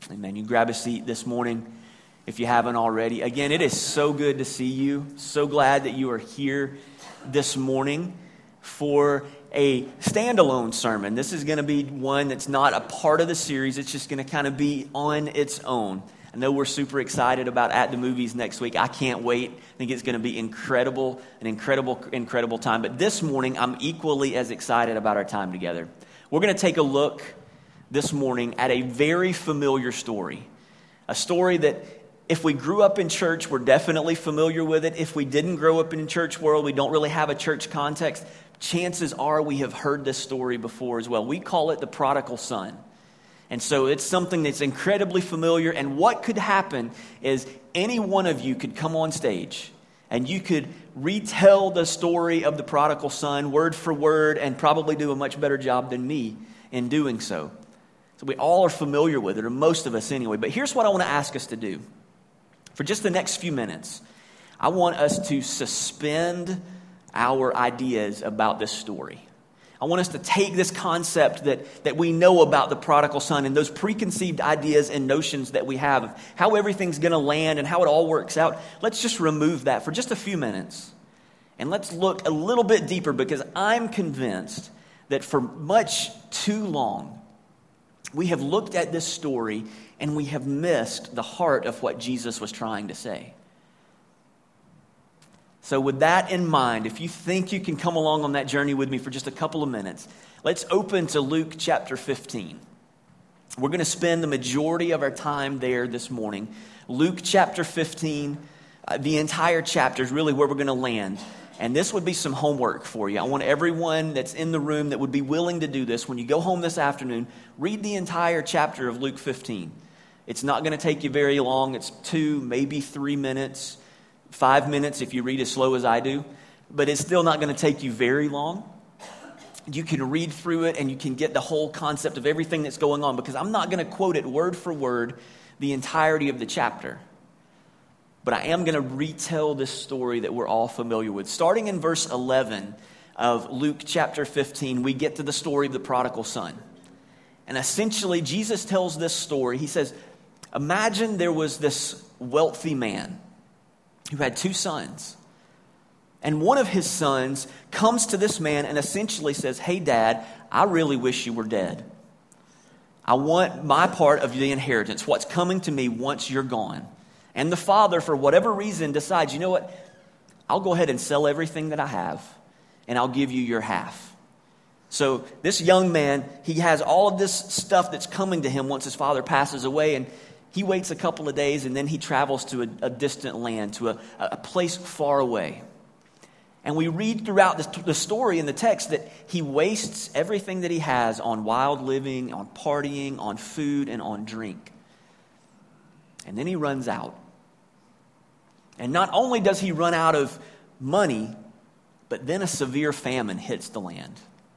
Amen. You grab a seat this morning if you haven't already. Again, it is so good to see you. So glad that you are here this morning for a standalone sermon. This is going to be one that's not a part of the series. It's just going to kind of be on its own. I know we're super excited about At the Movies next week. I can't wait. I think it's going to be an incredible time. But this morning, I'm equally as excited about our time together. We're going to take a look this morning at a very familiar story. A story that if we grew up in church, we're definitely familiar with it. If we didn't grow up in the church world, we don't really have a church context, chances are we have heard this story before as well. We call it the prodigal son. And so it's something that's incredibly familiar. And what could happen is any one of you could come on stage and you could retell the story of the prodigal son word for word and probably do a much better job than me in doing so. So we all are familiar with it, or most of us anyway. But here's what I want to ask us to do. For just the next few minutes, I want us to suspend our ideas about this story. I want us to take this concept that we know about the prodigal son and those preconceived ideas and notions that we have of how everything's going to land and how it all works out. Let's just remove that for just a few minutes. And let's look a little bit deeper, because I'm convinced that for much too long, we have looked at this story and we have missed the heart of what Jesus was trying to say. So with that in mind, if you think you can come along on that journey with me for just a couple of minutes, let's open to Luke chapter 15. We're going to spend the majority of our time there this morning. Luke chapter 15, the entire chapter is really where we're going to land. And this would be some homework for you. I want everyone that's in the room that would be willing to do this, when you go home this afternoon, read the entire chapter of Luke 15. It's not going to take you very long. It's 2, maybe 3 minutes, 5 minutes if you read as slow as I do. But it's still not going to take you very long. You can read through it and you can get the whole concept of everything that's going on, because I'm not going to quote it word for word the entirety of the chapter. But I am going to retell this story that we're all familiar with. Starting in verse 11 of Luke chapter 15, we get to the story of the prodigal son. And essentially, Jesus tells this story. He says, imagine there was this wealthy man who had 2 sons. And one of his sons comes to this man and essentially says, hey, Dad, I really wish you were dead. I want my part of the inheritance, what's coming to me once you're gone. And the father, for whatever reason, decides, you know what, I'll go ahead and sell everything that I have, and I'll give you your half. So this young man, he has all of this stuff that's coming to him once his father passes away, and he waits a couple of days, and then he travels to a distant land, to a place far away. And we read throughout the story in the text that he wastes everything that he has on wild living, on partying, on food, and on drink. And then he runs out. And not only does he run out of money, but then a severe famine hits the land.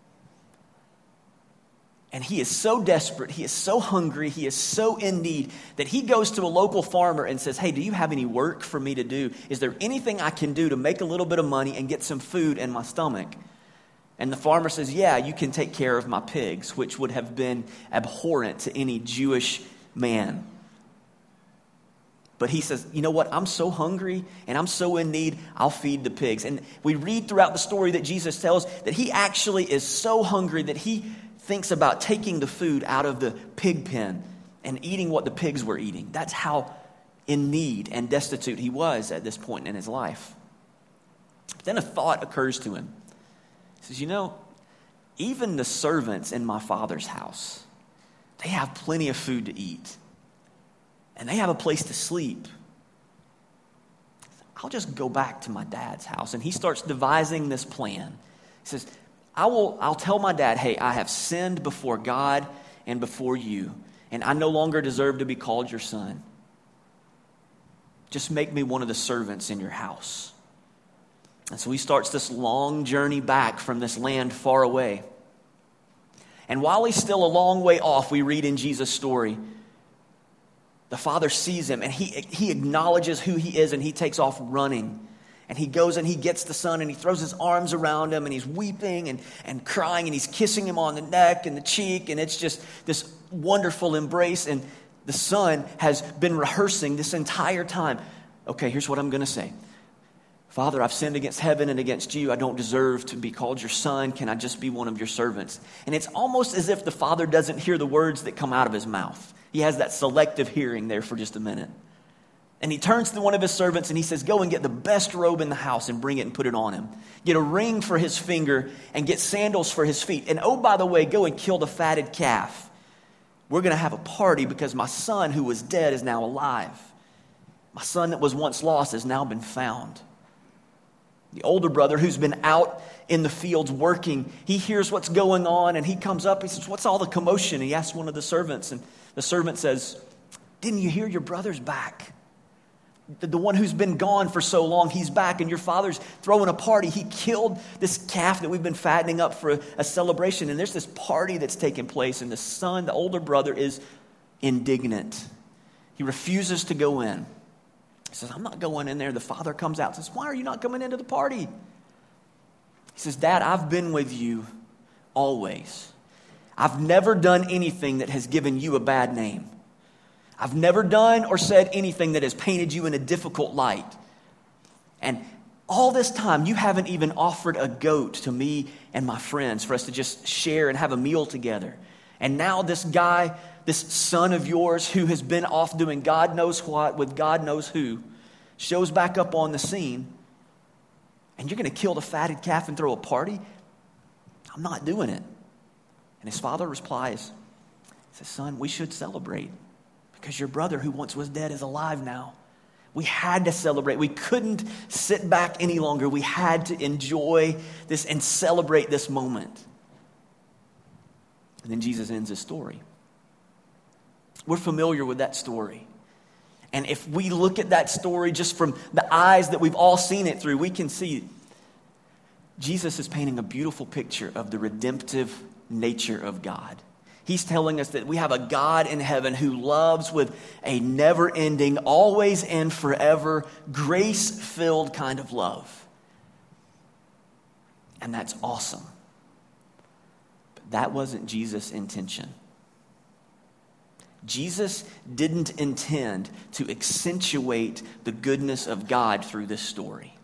And he is so desperate, he is so hungry, he is so in need that he goes to a local farmer and says, hey, do you have any work for me to do? Is there anything I can do to make a little bit of money and get some food in my stomach? And the farmer says, yeah, you can take care of my pigs, which would have been abhorrent to any Jewish man. But he says, you know what, I'm so hungry and I'm so in need, I'll feed the pigs. And we read throughout the story that Jesus tells that he actually is so hungry that he thinks about taking the food out of the pig pen and eating what the pigs were eating. That's how in need and destitute he was at this point in his life. Then a thought occurs to him. He says, you know, even the servants in my father's house, they have plenty of food to eat. And they have a place to sleep. I'll just go back to my dad's house. And he starts devising this plan. He says, I'll tell my dad, hey, I have sinned before God and before you, and I no longer deserve to be called your son. Just make me one of the servants in your house. And so he starts this long journey back from this land far away. And while he's still a long way off, we read in Jesus' story, the father sees him and he acknowledges who he is, and he takes off running. And he goes and he gets the son and he throws his arms around him and he's weeping and crying and he's kissing him on the neck and the cheek. And it's just this wonderful embrace. And The son has been rehearsing this entire time. Okay, here's what I'm going to say. Father, I've sinned against heaven and against you. I don't deserve to be called your son. Can I just be one of your servants? And it's almost as if the father doesn't hear the words that come out of his mouth. He has that selective hearing there for just a minute. And he turns to one of his servants and he says, go and get the best robe in the house and bring it and put it on him. Get a ring for his finger and get sandals for his feet. And oh, by the way, go and kill the fatted calf. We're going to have a party because my son who was dead is now alive. My son that was once lost has now been found. The older brother who's been out in the fields working, he hears what's going on and he comes up. He says, what's all the commotion? He asks one of the servants and the servant says, didn't you hear your brother's back? The one who's been gone for so long, he's back and your father's throwing a party. He killed this calf that we've been fattening up for a celebration. And there's this party that's taking place and the son, the older brother, is indignant. He refuses to go in. He says, I'm not going in there. The father comes out and says, why are you not coming into the party? He says, Dad, I've been with you always. I've never done anything that has given you a bad name. I've never done or said anything that has painted you in a difficult light. And all this time, you haven't even offered a goat to me and my friends for us to just share and have a meal together. And now this guy, this son of yours who has been off doing God knows what with God knows who, shows back up on the scene. And you're going to kill the fatted calf and throw a party? I'm not doing it. And his father replies, he says, son, we should celebrate. Because your brother who once was dead is alive now. We had to celebrate. We couldn't sit back any longer. We had to enjoy this and celebrate this moment. And then Jesus ends his story. We're familiar with that story. And if we look at that story just from the eyes that we've all seen it through, we can see Jesus is painting a beautiful picture of the redemptive nature of God. He's telling us that we have a God in heaven who loves with a never-ending, always and forever, grace-filled kind of love. And that's awesome. But that wasn't Jesus' intention. Jesus didn't intend to accentuate the goodness of God through this story.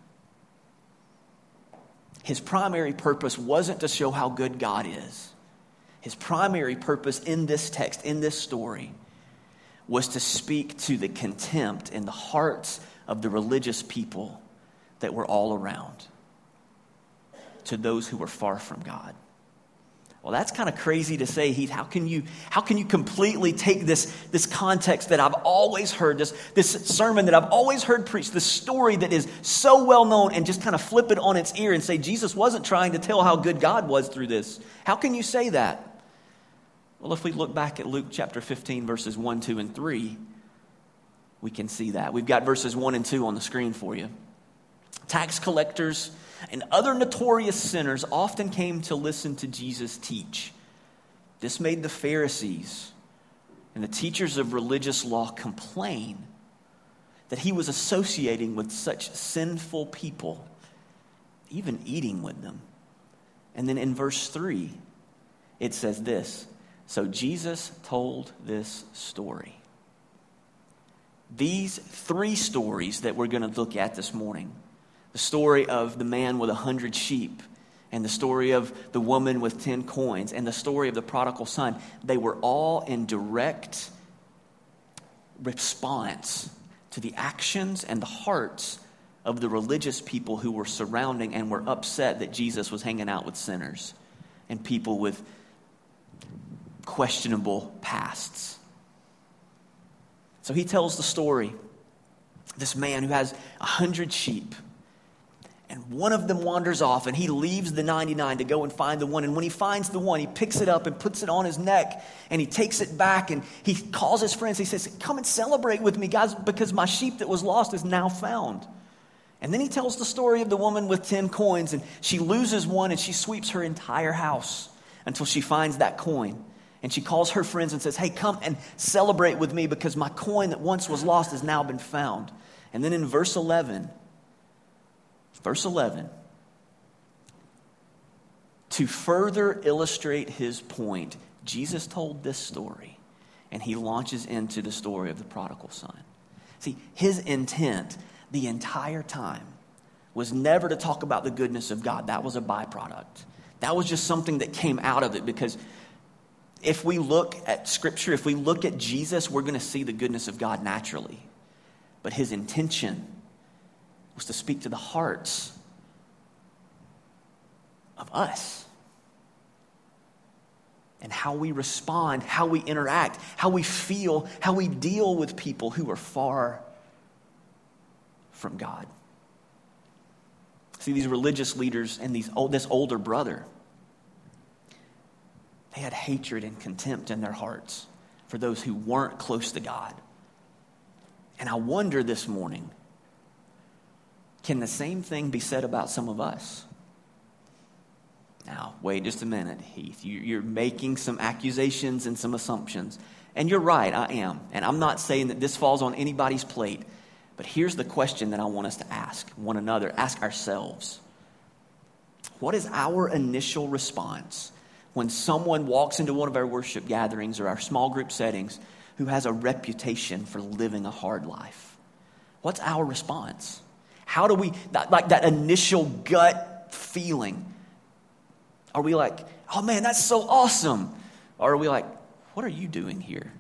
His primary purpose wasn't to show how good God is. His primary purpose in this text, in this story, was to speak to the contempt in the hearts of the religious people that were all around, to those who were far from God. Well, that's kind of crazy to say, Heath. How can you completely take this context that I've always heard, this sermon that I've always heard preached, this story that is so well known, and just kind of flip it on its ear and say Jesus wasn't trying to tell how good God was through this? How can you say that? Well, if we look back at Luke chapter 15, verses 1, 2, and 3, we can see that. We've got verses 1 and 2 on the screen for you. Tax collectors and other notorious sinners often came to listen to Jesus teach. This made the Pharisees and the teachers of religious law complain that he was associating with such sinful people, even eating with them. And then in verse 3, it says this, so Jesus told this story. These three stories that we're going to look at this morning, the story of the man with 100 sheep, and the story of the woman with 10 coins, and the story of the prodigal son, they were all in direct response to the actions and the hearts of the religious people who were surrounding and were upset that Jesus was hanging out with sinners and people with questionable pasts. So he tells the story. This man who has 100 sheep, and one of them wanders off, and he leaves the 99 to go and find the one. And when he finds the one, he picks it up and puts it on his neck, and he takes it back, and he calls his friends. He says, come and celebrate with me, guys, because my sheep that was lost is now found. And then he tells the story of the woman with 10 coins, and she loses one, and she sweeps her entire house until she finds that coin. And she calls her friends and says, hey, come and celebrate with me because my coin that once was lost has now been found. And then in verse 11, to further illustrate his point, Jesus told this story. and he launches into the story of the prodigal son. See, his intent the entire time was never to talk about the goodness of God. That was a byproduct. That was just something that came out of it, because if we look at Scripture, if we look at Jesus, we're going to see the goodness of God naturally. But his intention was to speak to the hearts of us and how we respond, how we interact, how we feel, how we deal with people who are far from God. See, these religious leaders and this older brother, they had hatred and contempt in their hearts for those who weren't close to God. And I wonder this morning, can the same thing be said about some of us? Now, wait just a minute, Heath. You're making some accusations and some assumptions. And you're right, I am. And I'm not saying that this falls on anybody's plate. But here's the question that I want us to ask one another, ask ourselves. What is our initial response when someone walks into one of our worship gatherings or our small group settings who has a reputation for living a hard life? What's our response? How do we, that initial gut feeling, are we like, oh man, that's so awesome? Or are we like, what are you doing here?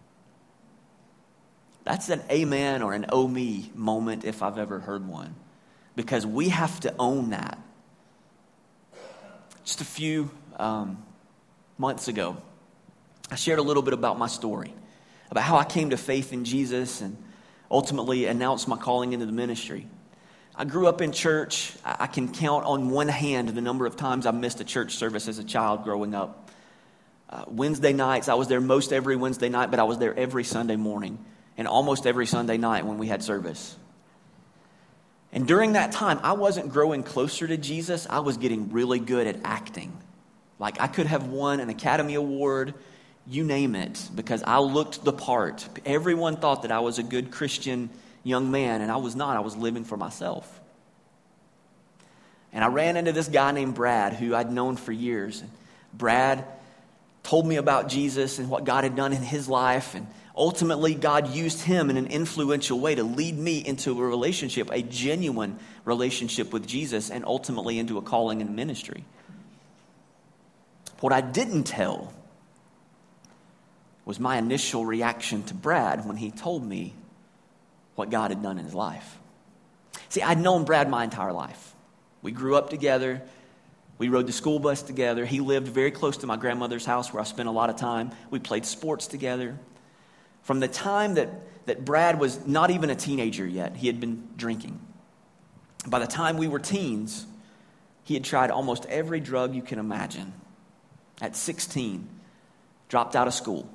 That's an amen or an oh me moment if I've ever heard one. Because we have to own that. Just a few months ago, I shared a little bit about my story, about how I came to faith in Jesus and ultimately announced my calling into the ministry. I grew up in church. I can count on one hand the number of times I missed a church service as a child growing up. Wednesday nights, I was there most every Wednesday night, but I was there every Sunday morning and almost every Sunday night when we had service. And during that time, I wasn't growing closer to Jesus. I was getting really good at acting. Like I could have won an Academy Award, you name it, because I looked the part. Everyone thought that I was a good Christian young man, and I was not. I was living for myself. And I ran into this guy named Brad, who I'd known for years. And Brad told me about Jesus and what God had done in his life, and ultimately God used him in an influential way to lead me into a relationship, a genuine relationship with Jesus, and ultimately into a calling in ministry. What I didn't tell was my initial reaction to Brad when he told me what God had done in his life. See, I'd known Brad my entire life. We grew up together. We rode the school bus together. He lived very close to my grandmother's house where I spent a lot of time. We played sports together. From the time that Brad was not even a teenager yet, he had been drinking. By the time we were teens, he had tried almost every drug you can imagine. At 16, dropped out of school.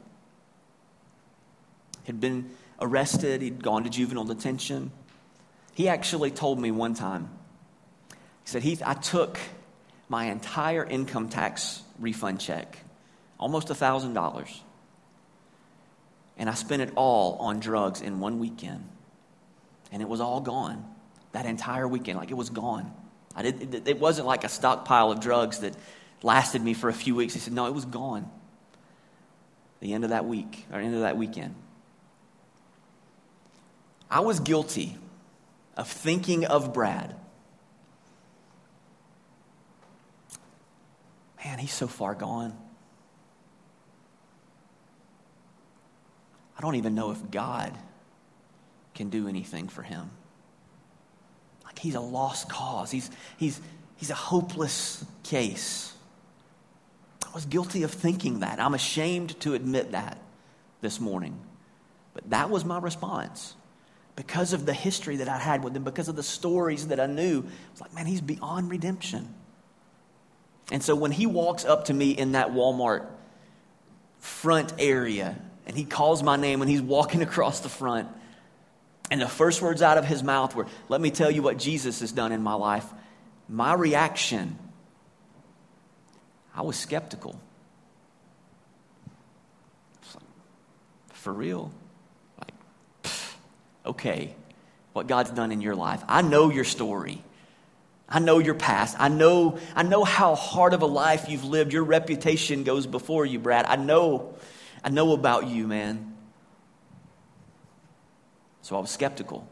Had been arrested. He'd gone to juvenile detention. He actually told me one time, he said, Heath, I took my entire income tax refund check, almost $1,000, and I spent it all on drugs in one weekend. And it was all gone. That entire weekend, like it was gone. It wasn't like a stockpile of drugs that lasted me for a few weeks. He said, no, it was gone. The end of that week, or end of that weekend. I was guilty of thinking of Brad. Man, he's so far gone. I don't even know if God can do anything for him. Like he's a lost cause. He's a hopeless case. I was guilty of thinking that. I'm ashamed to admit that this morning. But that was my response. Because of the history that I had with him, because of the stories that I knew, it's like, man, he's beyond redemption. And so when he walks up to me in that Walmart front area, and he calls my name when he's walking across the front, and the first words out of his mouth were, let me tell you what Jesus has done in my life, my reaction, I was skeptical. Like, for real? Okay, what God's done in your life. I know your story. I know your past. I know how hard of a life you've lived. Your reputation goes before you, Brad. I know I know about you, man. So I was skeptical.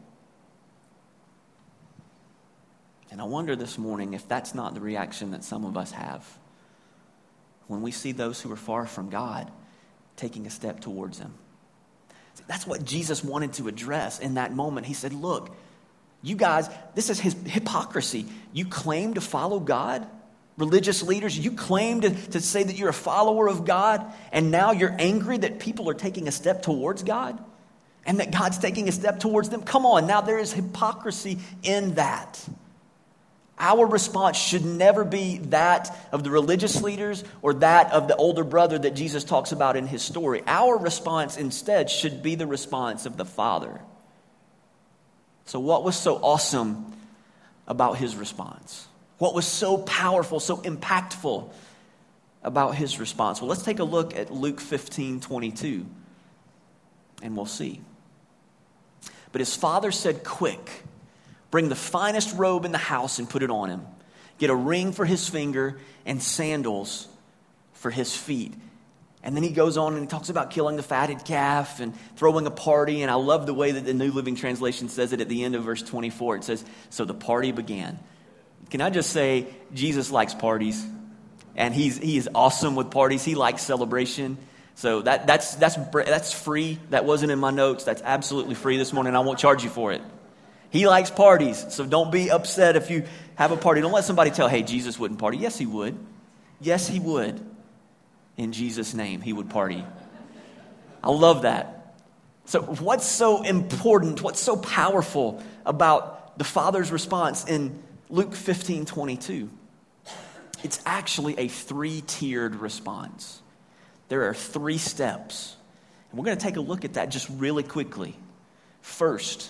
And I wonder this morning if that's not the reaction that some of us have when we see those who are far from God taking a step towards Him. That's what Jesus wanted to address in that moment. He said, look, you guys, this is his hypocrisy. You claim to follow God. Religious leaders, you claim to say that you're a follower of God, and now you're angry that people are taking a step towards God and that God's taking a step towards them. Come on, now there is hypocrisy in that. Our response should never be that of the religious leaders or that of the older brother that Jesus talks about in his story. Our response instead should be the response of the Father. So what was so awesome about his response? What was so powerful, so impactful about his response? Well, let's take a look at Luke 15:22, and we'll see. But his father said, quick, bring the finest robe in the house and put it on him. Get a ring for his finger and sandals for his feet. And then he goes on and he talks about killing the fatted calf and throwing a party. And I love the way that the New Living Translation says it at the end of verse 24. It says, so the party began. Can I just say, Jesus likes parties. And he is awesome with parties. He likes celebration. So that's free. That wasn't in my notes. That's absolutely free this morning. I won't charge you for it. He likes parties, so don't be upset if you have a party. Don't let somebody tell, hey, Jesus wouldn't party. Yes, he would. Yes, he would. In Jesus' name, he would party. I love that. So what's so important, what's so powerful about the Father's response in Luke 15:22? It's actually a 3-tiered response. There are 3 steps. And we're going to take a look at that just really quickly. First,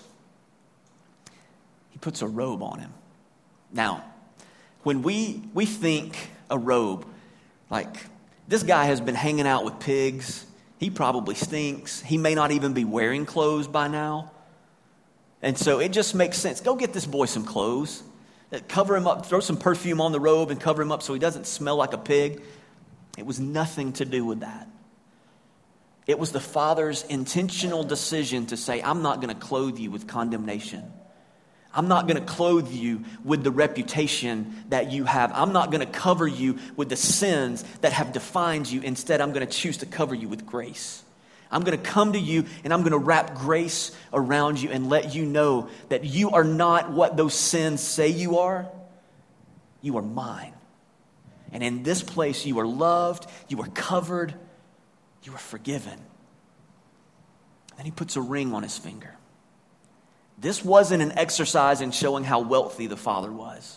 he puts a robe on him. Now, when we think a robe, like this guy has been hanging out with pigs. He probably stinks. He may not even be wearing clothes by now. And so it just makes sense. Go get this boy some clothes. Cover him up, throw some perfume on the robe and cover him up so he doesn't smell like a pig. It was nothing to do with that. It was the Father's intentional decision to say, I'm not going to clothe you with condemnation. I'm not going to clothe you with the reputation that you have. I'm not going to cover you with the sins that have defined you. Instead, I'm going to choose to cover you with grace. I'm going to come to you and I'm going to wrap grace around you and let you know that you are not what those sins say you are. You are mine. And in this place, you are loved, you are covered, you are forgiven. Then he puts a ring on his finger. This wasn't an exercise in showing how wealthy the Father was.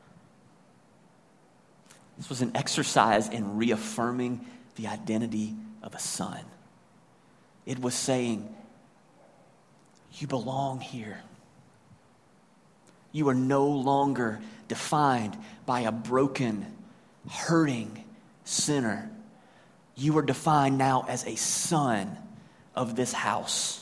This was an exercise in reaffirming the identity of a son. It was saying, you belong here. You are no longer defined by a broken, hurting sinner. You are defined now as a son of this house.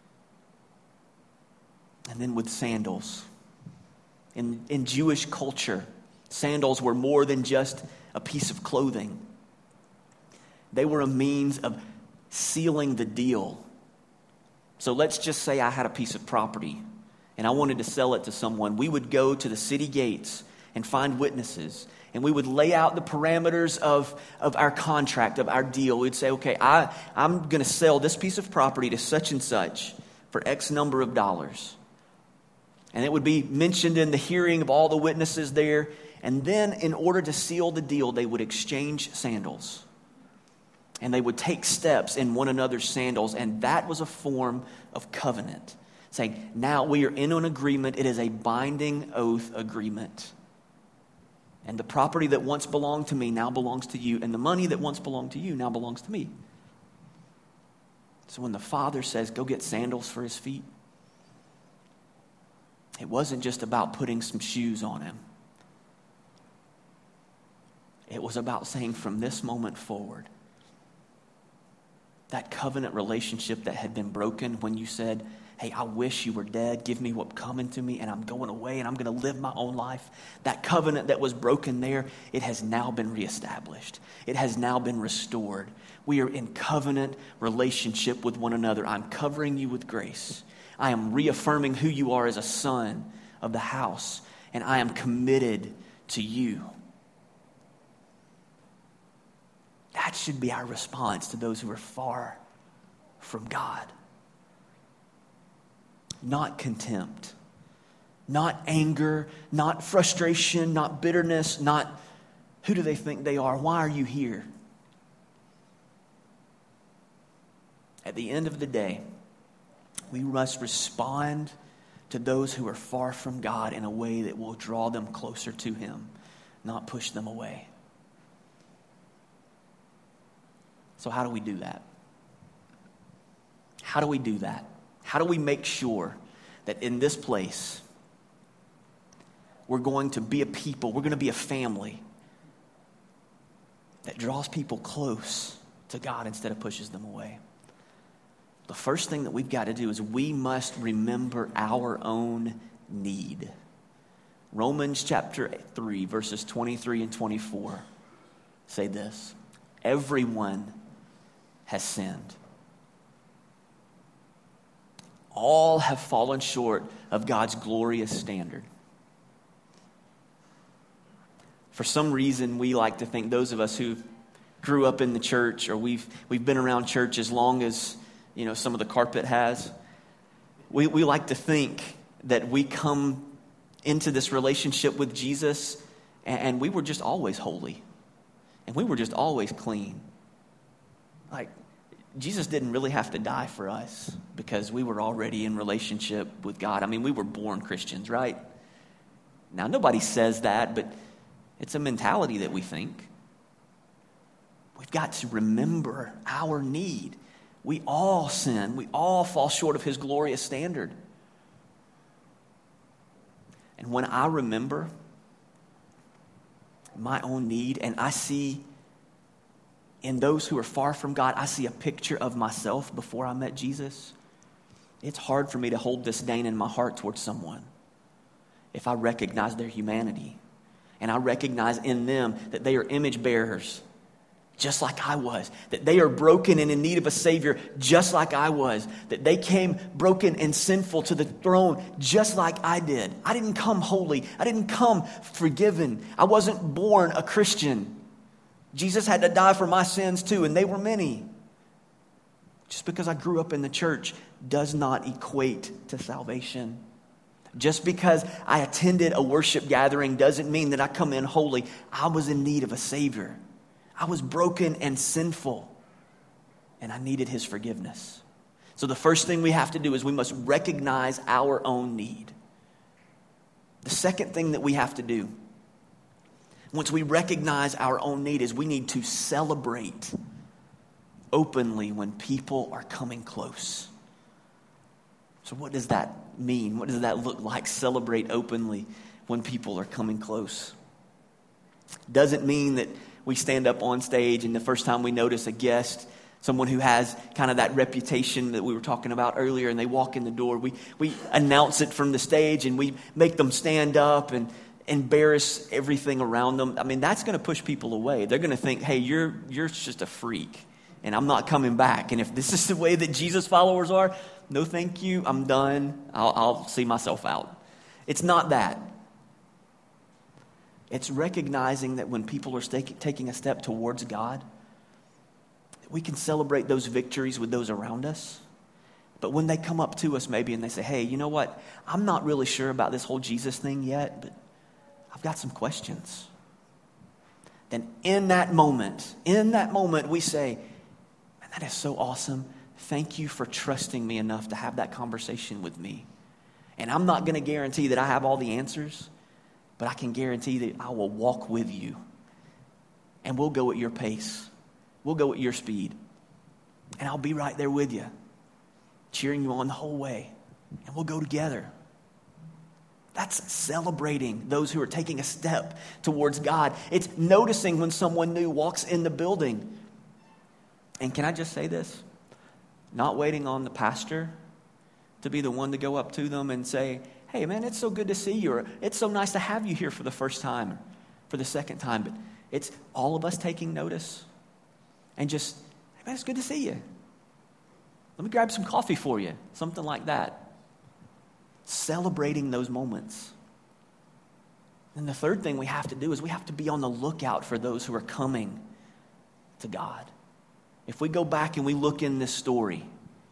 And then with sandals. In Jewish culture, sandals were more than just a piece of clothing. They were a means of sealing the deal. So let's just say I had a piece of property and I wanted to sell it to someone. We would go to the city gates and find witnesses. And we would lay out the parameters of our contract, of our deal. We'd say, okay, I'm going to sell this piece of property to such and such for X number of dollars. And it would be mentioned in the hearing of all the witnesses there. And then in order to seal the deal, they would exchange sandals. And they would take steps in one another's sandals. And that was a form of covenant. Saying, now we are in an agreement. It is a binding oath agreement. And the property that once belonged to me now belongs to you. And the money that once belonged to you now belongs to me. So when the Father says, go get sandals for his feet, it wasn't just about putting some shoes on him. It was about saying from this moment forward, that covenant relationship that had been broken when you said, hey, I wish you were dead. Give me what's coming to me, and I'm going away, and I'm going to live my own life. That covenant that was broken there, it has now been reestablished. It has now been restored. We are in covenant relationship with one another. I'm covering you with grace. I am reaffirming who you are as a son of the house, and I am committed to you. That should be our response to those who are far from God. Not contempt, not anger, not frustration, not bitterness, not who do they think they are? Why are you here? At the end of the day, we must respond to those who are far from God in a way that will draw them closer to Him, not push them away. So how do we do that? How do we do that? How do we make sure that in this place we're going to be a people, we're going to be a family that draws people close to God instead of pushes them away? The first thing that we've got to do is we must remember our own need. Romans chapter 3, verses 23 and 24 say this: everyone has sinned. All have fallen short of God's glorious standard. For some reason, we like to think, those of us who grew up in the church, or we've been around church as long as, some of the carpet has, we like to think that we come into this relationship with Jesus and we were just always holy. And we were just always clean. Like, Jesus didn't really have to die for us because we were already in relationship with God. I mean, we were born Christians, right? Now, nobody says that, but it's a mentality that we think. We've got to remember our need. We all sin. We all fall short of His glorious standard. And when I remember my own need and I see in those who are far from God, I see a picture of myself before I met Jesus, it's hard for me to hold disdain in my heart towards someone if I recognize their humanity and I recognize in them that they are image bearers just like I was, that they are broken and in need of a Savior just like I was, that they came broken and sinful to the throne just like I did. I didn't come holy. I didn't come forgiven. I wasn't born a Christian. Jesus had to die for my sins too, and they were many. Just because I grew up in the church does not equate to salvation. Just because I attended a worship gathering doesn't mean that I come in holy. I was in need of a Savior. I was broken and sinful, and I needed His forgiveness. So the first thing we have to do is we must recognize our own need. The second thing that we have to do, once we recognize our own need, is we need to celebrate openly when people are coming close. So what does that mean? What does that look like? Celebrate openly when people are coming close. Doesn't mean that we stand up on stage and the first time we notice a guest, someone who has kind of that reputation that we were talking about earlier, and they walk in the door, we announce it from the stage and we make them stand up and embarrass everything around them. I mean, that's going to push people away. They're going to think, hey, you're just a freak and I'm not coming back. And if this is the way that Jesus followers are, no thank you, I'm done. I'll see myself out. It's not that. It's recognizing that when people are taking a step towards God, we can celebrate those victories with those around us. But when they come up to us maybe and they say, hey, you know what? I'm not really sure about this whole Jesus thing yet, but I've got some questions. Then in that moment, we say, man, that is so awesome. Thank you for trusting me enough to have that conversation with me. And I'm not going to guarantee that I have all the answers, but I can guarantee that I will walk with you. And we'll go at your pace. We'll go at your speed. And I'll be right there with you, cheering you on the whole way. And we'll go together. That's celebrating those who are taking a step towards God. It's noticing when someone new walks in the building. And can I just say this? Not waiting on the pastor to be the one to go up to them and say, hey, man, it's so good to see you, or it's so nice to have you here for the first time, or for the second time. But it's all of us taking notice and just, hey, man, it's good to see you. Let me grab some coffee for you, something like that. Celebrating those moments. And the third thing we have to do is we have to be on the lookout for those who are coming to God. If we go back and we look in this story,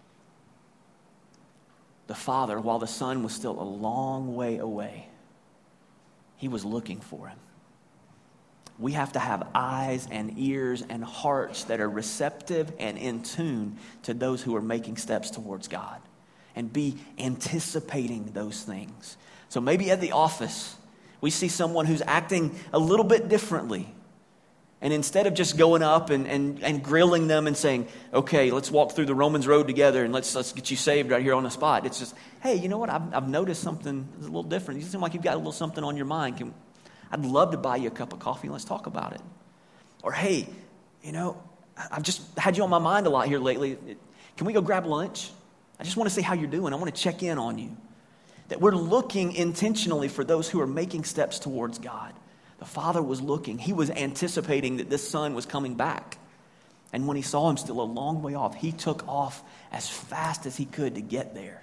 the Father, while the Son was still a long way away, he was looking for him. We have to have eyes and ears and hearts that are receptive and in tune to those who are making steps towards God, and be anticipating those things. So maybe at the office, we see someone who's acting a little bit differently. And instead of just going up and grilling them and saying, okay, let's walk through the Romans road together and let's get you saved right here on the spot. It's just, hey, you know what? I've noticed something is a little different. You seem like you've got a little something on your mind. I'd love to buy you a cup of coffee and let's talk about it. Or, hey, you know, I've just had you on my mind a lot here lately. Can we go grab lunch? I just want to see how you're doing. I want to check in on you. That we're looking intentionally for those who are making steps towards God. The Father was looking. He was anticipating that this Son was coming back. And when he saw him still a long way off, he took off as fast as he could to get there.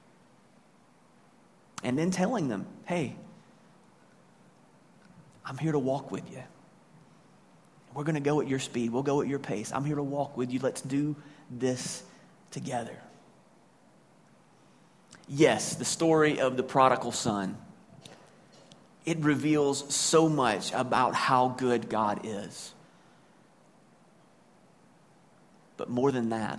And then telling them, hey, I'm here to walk with you. We're going to go at your speed. We'll go at your pace. I'm here to walk with you. Let's do this together. Yes, the story of the prodigal son, it reveals so much about how good God is. But more than that,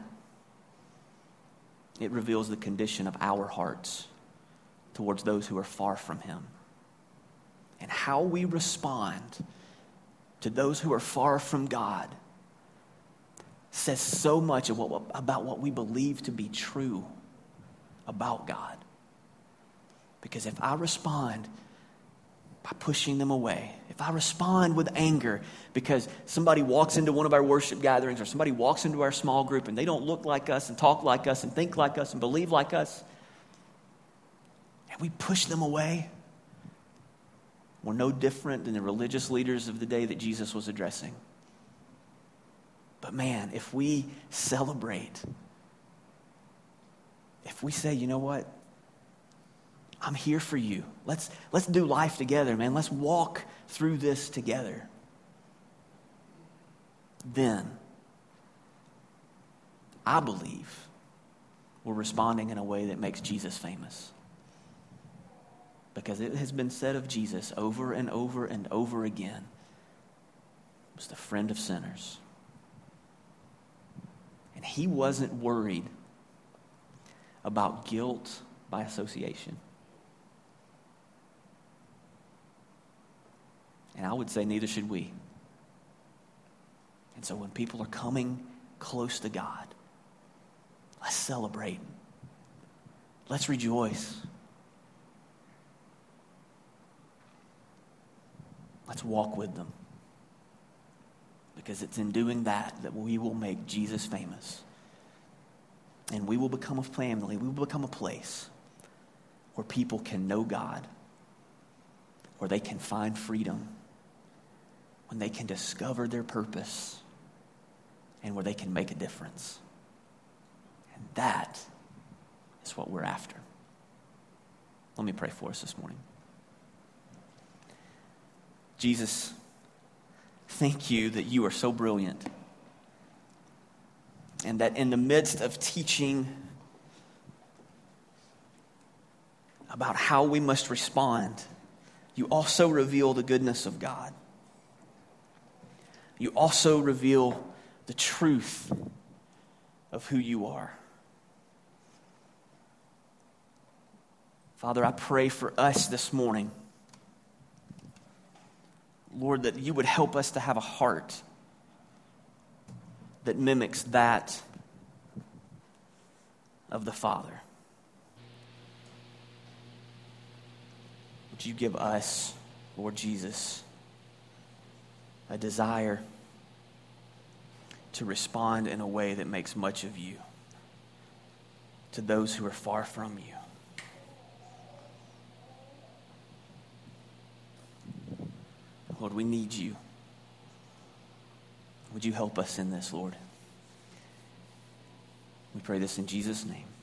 it reveals the condition of our hearts towards those who are far from him. And how we respond to those who are far from God says so much about what we believe to be true about God. Because if I respond by pushing them away, if I respond with anger because somebody walks into one of our worship gatherings or somebody walks into our small group and they don't look like us and talk like us and think like us and believe like us, and we push them away, we're no different than the religious leaders of the day that Jesus was addressing. But man, if we celebrate, if we say, you know what? I'm here for you. Let's do life together, man. Let's walk through this together. Then, I believe we're responding in a way that makes Jesus famous. Because it has been said of Jesus over and over and over again, he was the friend of sinners. And he wasn't worried about guilt by association. And I would say neither should we. And so when people are coming close to God, let's celebrate. Let's rejoice. Let's walk with them. Because it's in doing that we will make Jesus famous. And we will become a family. We will become a place where people can know God. Where they can find freedom. When they can discover their purpose. And where they can make a difference. And that is what we're after. Let me pray for us this morning. Jesus, thank you that you are so brilliant. And that in the midst of teaching about how we must respond, you also reveal the goodness of God. You also reveal the truth of who you are. Father, I pray for us this morning, Lord, that you would help us to have a heart that mimics that of the Father. Would you give us, Lord Jesus, a desire to respond in a way that makes much of you. to those who are far from you. Lord, we need you. Would you help us in this, Lord? We pray this in Jesus' name.